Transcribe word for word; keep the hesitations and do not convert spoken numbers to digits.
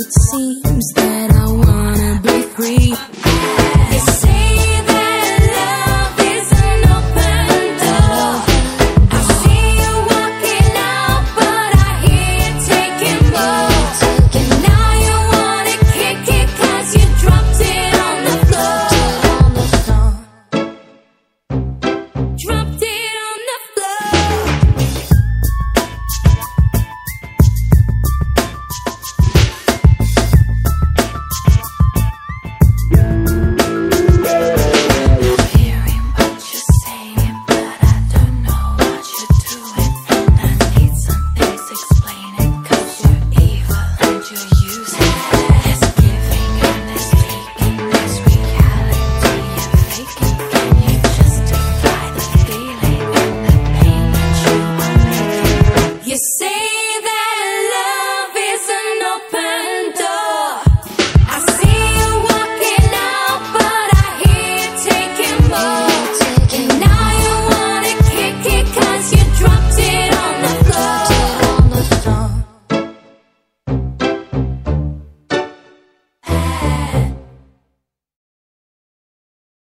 it seems that I wanna be free. They say that love is an open door. I see you walking out, but I hear you taking more. And now you wanna kick it 'cause you dropped it on the floor. Dropped it on the floor. Hearing what you're saying, but I don't know what you're doing. And I need some things explaining, 'cause you're evil and you're using. There's giving and there's taking, there's reality you're faking. Can you justify the feeling and the pain that you are making? You say